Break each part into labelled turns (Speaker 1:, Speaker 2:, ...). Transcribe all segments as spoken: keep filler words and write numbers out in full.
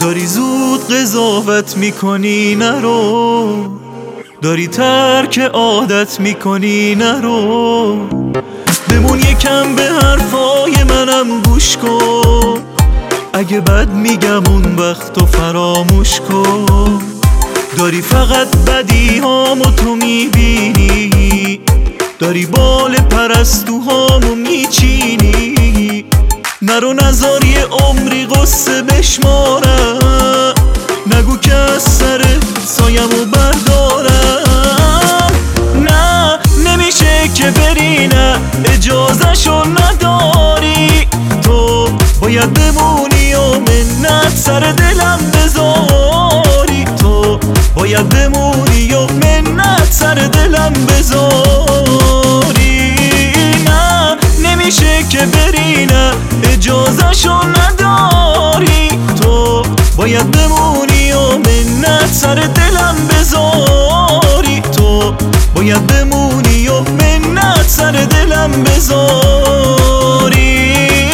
Speaker 1: داری زود قضاوت میکنی نرو، داری ترک عادت میکنی نرو. بمون یکم به حرفای منم گوش کن، اگه بد میگم اون وقت تو فراموش کن. داری فقط بدی هامو تو میبینی، داری بال پرستوهامو میچینی. نرو نزار یه عمری قصه بشمارم، نگو که از سر سایمو بردارم. نه نمیشه که بری، نه اجازهشو نداری. تو باید بمونی و منت سر دلم بذاری. تو باید بمونی و منت سر دلم بذاری. نه نمیشه که بری، نه اجازهشو نداری. تو باید بمونی و منت سر دلم بذاری. تو باید بمونی و منت سر دلم بذاری.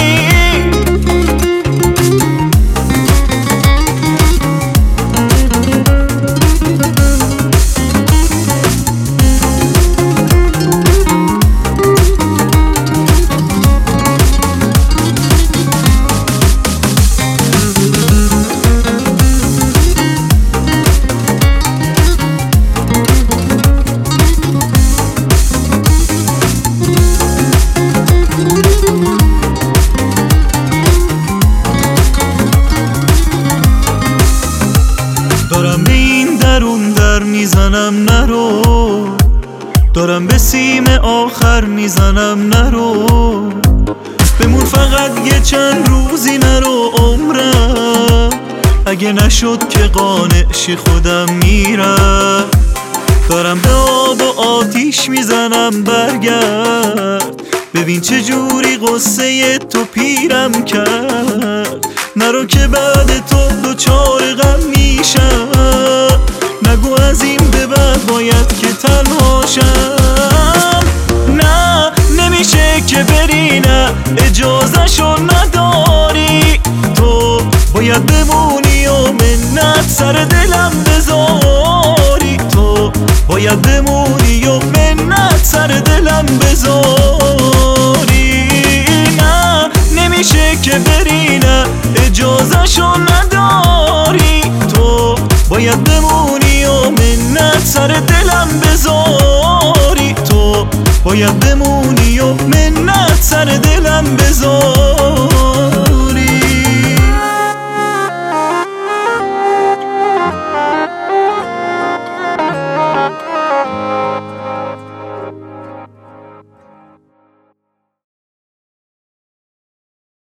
Speaker 1: دارم به این درون در میزنم نرو، دارم به سیم آخر میزنم نرو. بمون فقط یه چند روزی نرو عمرم، اگه نشد که قانعشی خودم میرم. دارم به آب و آتیش میزنم برگرد، ببین چه جوری قصه تو پیرم کرد. نرو که بعد تو دوچار غم میشم، نگو از این به بعد باید که تنها شم. نه نمیشه که بری، نه اجازهشو نداری. تو باید بمونی و منت سر دلم بذاری. تو باید بمونی و منت سر دلم بذاری. نه نمیشه که بری، نه اجازهشو نداری. تو باید بمونی و منت سر دلم بذاری. تو باید بمونی